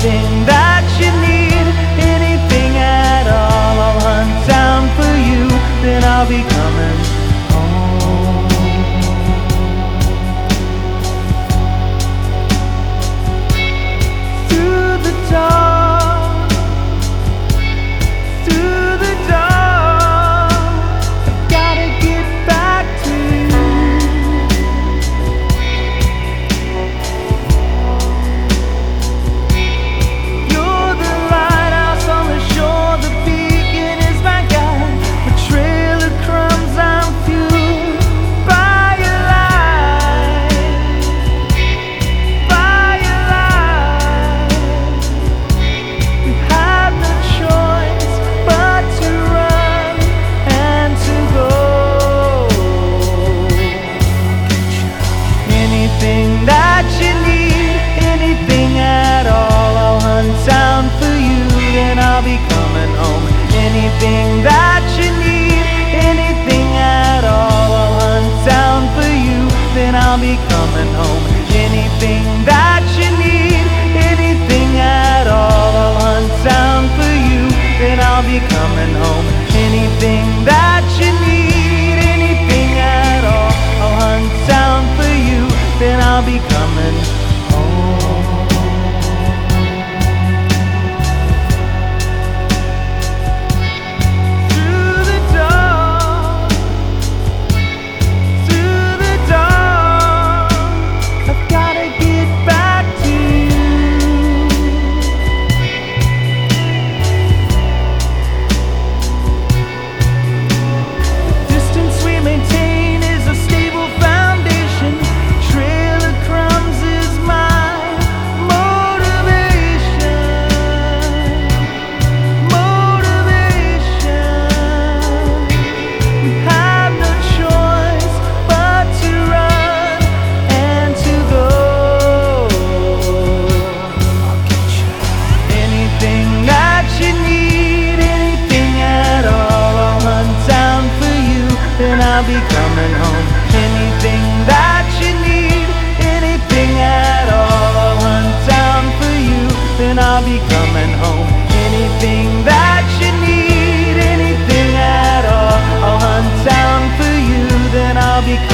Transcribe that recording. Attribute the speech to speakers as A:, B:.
A: anything that you need, anything at all. I'll hunt down for you, then I'll be coming home. Through the dark, through the dark, I gotta get back to you. You're the lighthouse on the shore, the beacon is my guide. My trail of crumbs, I'm fueled by your light, by your light. We have no choice but to run and to go. Anything that you need, anything at all, I'll hunt down for you, then I'll be coming home. Anything that you need, anything at all, I'll hunt down for you, then I'll be coming home. Anything that you need, anything at all, I'll hunt down for you, then I'll be coming home. Anything that you need, anything at all, I'll hunt down for you, then I'll be coming home. Through the dark, through the dark, I've gotta get back to you. Distance we maintain is a stable foundation. Trail of crumbs is my motivation. Motivation. We have no choice but to run and to go. Anything that you need, anything at all, I'll hunt down for you, then I'll be coming home. Anything that you need, anything at all, I'll hunt down for you, then I'll be coming home. Anything that you need, anything at all, I'll hunt down for you, then I'll be